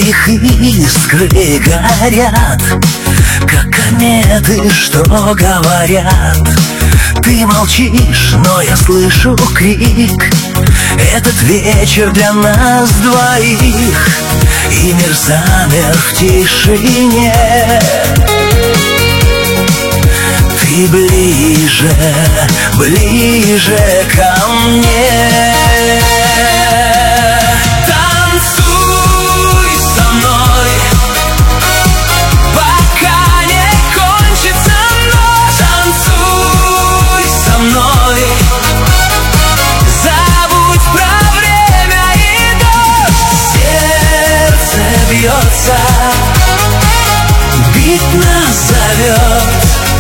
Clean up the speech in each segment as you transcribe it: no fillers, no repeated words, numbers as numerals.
твоих искры горят, как кометы, что говорят. Ты молчишь, но я слышу крик. Этот вечер для нас двоих, и мир замер в тишине. Ты ближе, ближе ко мне. Танцуй со мной, пока не кончится ночь. Танцуй со мной, забудь про время и дождь. Сердце бьется, бить нас зовет.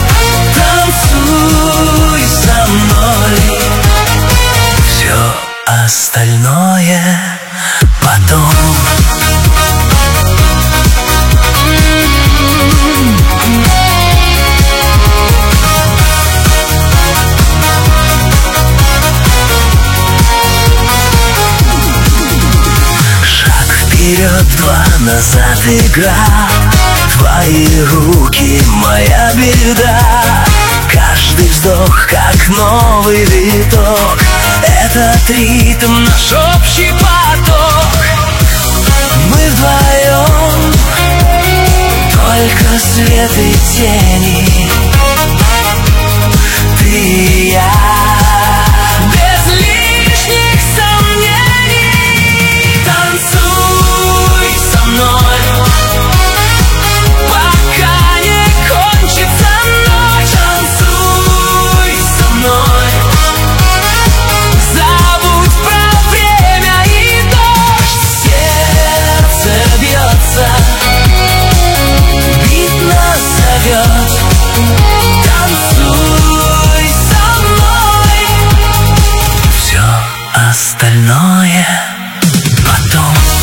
Танцуй со мной, все остальное потом. Шаг вперед, два назад игра. Твои руки, моя беда. Каждый вздох, как новый виток. Этот ритм наш общий поток. Мы вдвоем, только свет и тени. Ты и я, без лишних сомнений. Танцуй со мной, пока не кончится ночь. Танцуй со мной, забудь про время и дождь. Сердце бьется, бит нас зовет. Танцуй со мной, все остальное потом.